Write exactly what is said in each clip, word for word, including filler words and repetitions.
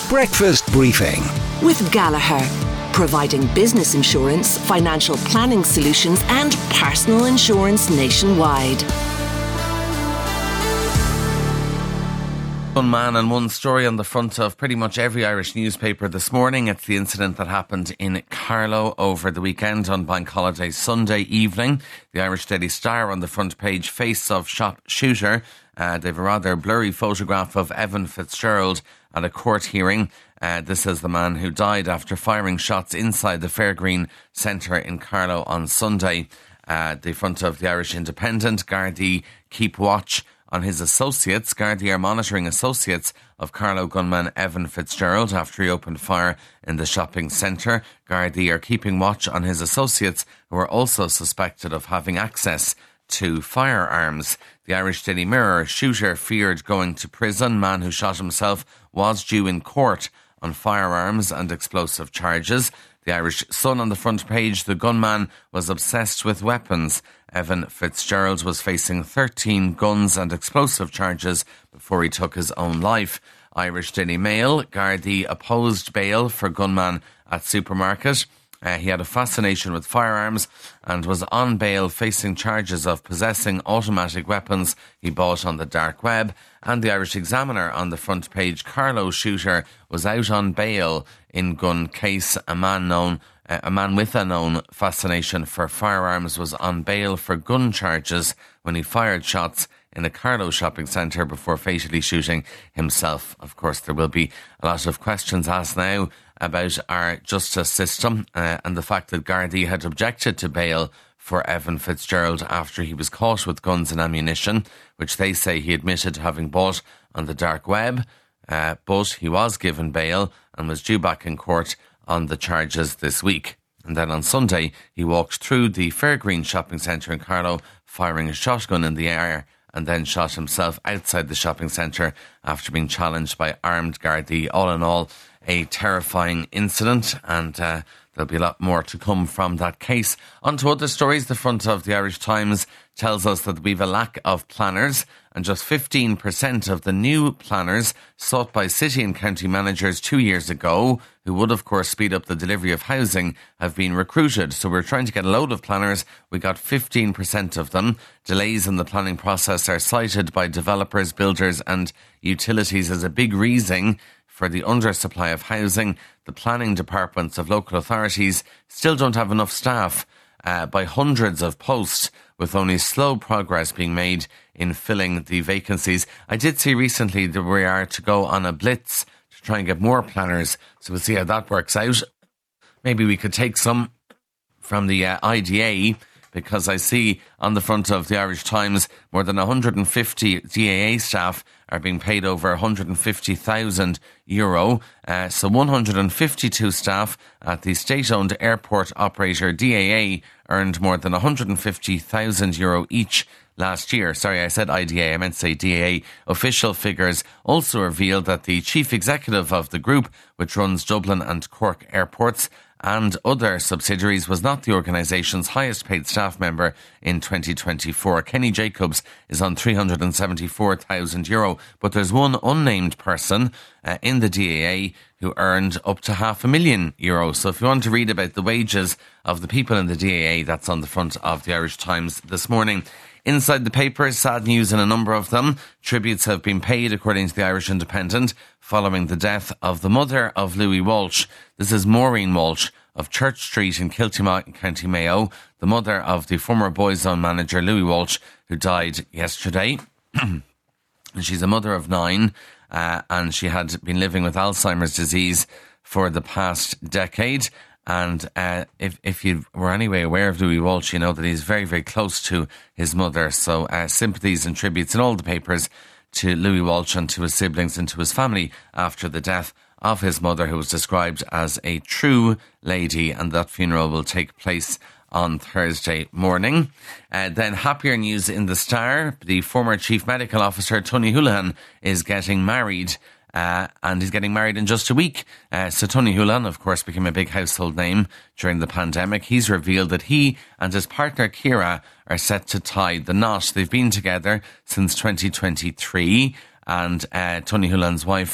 Breakfast Briefing with Gallagher, providing business insurance, financial planning solutions and personal insurance nationwide. One man and one story on the front of pretty much every Irish newspaper this morning. It's the incident that happened in Carlow over the weekend on Bank Holiday Sunday evening. The Irish Daily Star on the front page, face of shop shooter. Uh, they've a rather blurry photograph of Evan Fitzgerald at a court hearing. Uh, this is the man who died after firing shots inside the Fairgreen Centre in Carlow on Sunday. Uh, the front of the Irish Independent, Gardaí keep watch on his associates. Gardaí are monitoring associates of Carlow gunman Evan Fitzgerald after he opened fire in the shopping centre. Gardaí are keeping watch on his associates who are also suspected of having access to firearms. The Irish Daily Mirror, shooter feared going to prison. Man who shot himself was due in court on firearms and explosive charges. The Irish Sun on the front page, the gunman was obsessed with weapons. Evan Fitzgerald was facing thirteen guns and explosive charges before he took his own life. Irish Daily Mail, Gardaí opposed bail for gunman at supermarket. Uh, he had a fascination with firearms and was on bail facing charges of possessing automatic weapons he bought on the dark web. And the Irish Examiner on the front page, Carlow shooter was out on bail in gun case. A man known, uh, a man with a known fascination for firearms was on bail for gun charges when he fired shots in a Carlow shopping centre before fatally shooting himself. Of course, there will be a lot of questions asked now about our justice system uh, and the fact that Gardaí had objected to bail for Evan Fitzgerald after he was caught with guns and ammunition, which they say he admitted to having bought on the dark web. Uh, but he was given bail and was due back in court on the charges this week. And then on Sunday, he walked through the Fairgreen shopping centre in Carlow, firing a shotgun in the air, and then shot himself outside the shopping centre after being challenged by armed Gardaí. All in all, a terrifying incident, and uh, there'll be a lot more to come from that case. On to other stories. The front of the Irish Times tells us that we've a lack of planners, and just fifteen percent of the new planners sought by city and county managers two years ago, who would of course speed up the delivery of housing, have been recruited. So we're trying to get a load of planners. We got fifteen percent of them. Delays in the planning process are cited by developers, builders and utilities as a big reason for the undersupply of housing. The planning departments of local authorities still don't have enough staff uh, by hundreds of posts, with only slow progress being made in filling the vacancies. I did see recently that we are to go on a blitz to try and get more planners, so we'll see how that works out. Maybe we could take some from the uh, I D A, because I see on the front of the Irish Times more than one hundred fifty D A A staff are being paid over one hundred fifty thousand euro. Uh, so one hundred fifty-two staff at the state-owned airport operator D A A earned more than one hundred fifty thousand euro each last year. Sorry, I said I D A, I meant to say D A A. Official figures also revealed that the chief executive of the group, which runs Dublin and Cork airports and other subsidiaries, was not the organisation's highest paid staff member in twenty twenty-four. Kenny Jacobs is on three hundred seventy-four thousand euro, but there's one unnamed person uh, in the D A A who earned up to half a million euro. So if you want to read about the wages of the people in the D A A, that's on the front of the Irish Times this morning. Inside the paper, sad news in a number of them. Tributes have been paid, according to the Irish Independent, following the death of the mother of Louis Walsh. This is Maureen Walsh of Church Street in Kiltimagh in County Mayo, the mother of the former Boyzone manager Louis Walsh, who died yesterday. And she's a mother of nine, uh, and she had been living with Alzheimer's disease for the past decade. And uh, if if you were anyway aware of Louis Walsh, you know that he's very, very close to his mother. So uh, sympathies and tributes in all the papers to Louis Walsh and to his siblings and to his family after the death of his mother, who was described as a true lady. And that funeral will take place on Thursday morning. Uh, then happier news in the Star. The former Chief Medical Officer, Tony Holohan, is getting married. Uh, and he's getting married in just a week. Uh, so Tony Holohan, of course, became a big household name during the pandemic. He's revealed that he and his partner Ciara are set to tie the knot. They've been together since twenty twenty-three, and uh, Tony Holohan's wife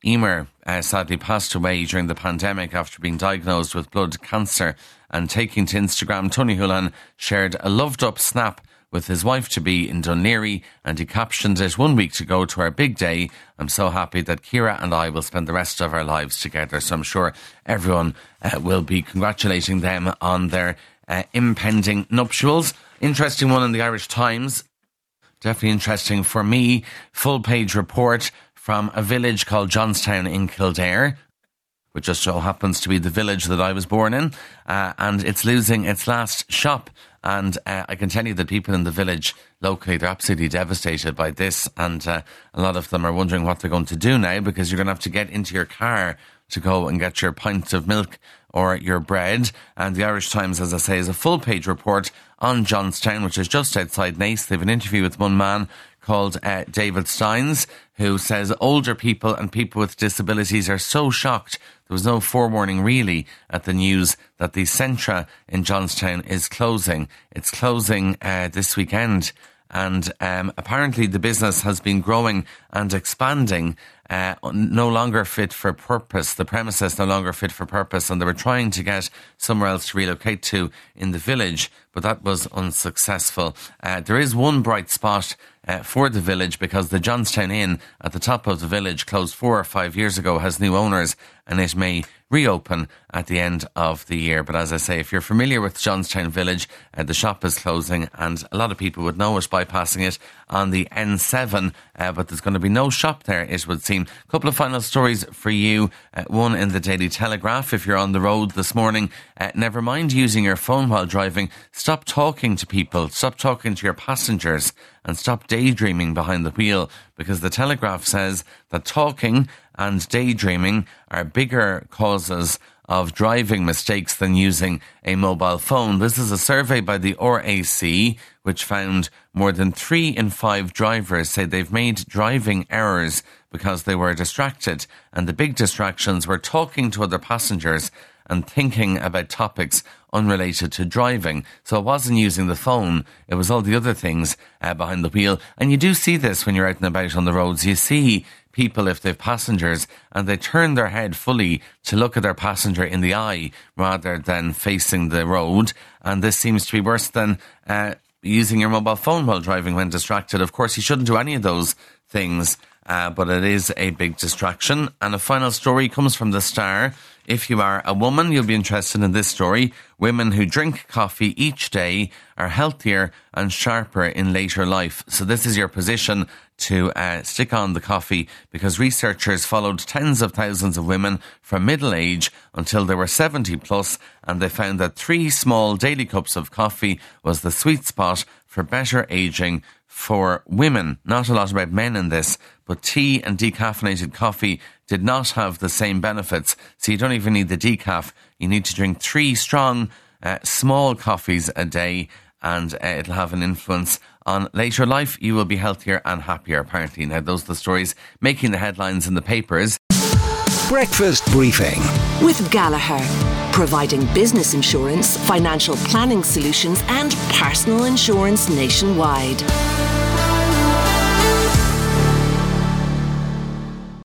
Emer uh, sadly passed away during the pandemic after being diagnosed with blood cancer. And taking to Instagram, Tony Holohan shared a loved-up snap with his wife-to-be in Dún Laoghaire, and he captioned it, "One week to go to our big day. I'm so happy that Ciara and I will spend the rest of our lives together." So I'm sure everyone uh, will be congratulating them on their uh, impending nuptials. Interesting one in the Irish Times. Definitely interesting for me. Full-page report from a village called Johnstown in Kildare, which just so happens to be the village that I was born in, uh, and it's losing its last shop. And uh, I can tell you that people in the village locally, they're absolutely devastated by this, and uh, a lot of them are wondering what they're going to do now, because you're going to have to get into your car to go and get your pint of milk or your bread. And the Irish Times, as I say, is a full-page report on Johnstown, which is just outside Naas. They have an interview with one man called uh, David Steins, who says older people and people with disabilities are so shocked. There was no forewarning really at the news that the Centra in Johnstown is closing. It's closing uh, this weekend. And um, apparently the business has been growing and expanding, uh, no longer fit for purpose. The premises no longer fit for purpose, and they were trying to get somewhere else to relocate to in the village, but that was unsuccessful. Uh, there is one bright spot uh, for the village, because the Johnstown Inn at the top of the village closed four or five years ago, has new owners, and it may reopen at the end of the year. But as I say, if you're familiar with Johnstown Village, uh, the shop is closing, and a lot of people would know it bypassing it on the N seven, uh, but there's going to be no shop there, it would seem. A couple of final stories for you. Uh, one in the Daily Telegraph. If you're on the road this morning, uh, never mind using your phone while driving. Stop talking to people. Stop talking to your passengers, and stop daydreaming behind the wheel, because the Telegraph says that talking and daydreaming are bigger causes of driving mistakes than using a mobile phone. This is a survey by the R A C, which found more than three in five drivers say they've made driving errors because they were distracted. And the big distractions were talking to other passengers and thinking about topics unrelated to driving. So it wasn't using the phone, it was all the other things uh, behind the wheel. And you do see this when you're out and about on the roads. You see people, if they've passengers, and they turn their head fully to look at their passenger in the eye rather than facing the road. And this seems to be worse than uh, using your mobile phone while driving when distracted. Of course, you shouldn't do any of those things, uh, but it is a big distraction. And a final story comes from the Star. If you are a woman, you'll be interested in this story. Women who drink coffee each day are healthier and sharper in later life. So this is your position to uh, stick on the coffee, because researchers followed tens of thousands of women from middle age until they were seventy plus, and they found that three small daily cups of coffee was the sweet spot for better aging for women. Not a lot about men in this, but tea and decaffeinated coffee did not have the same benefits. So you don't even need the decaf. You need to drink three strong, uh, small coffees a day, and uh, it'll have an influence on later life. You will be healthier and happier, apparently. Now, those are the stories making the headlines in the papers. Breakfast Briefing with Gallagher, providing business insurance, financial planning solutions and personal insurance nationwide.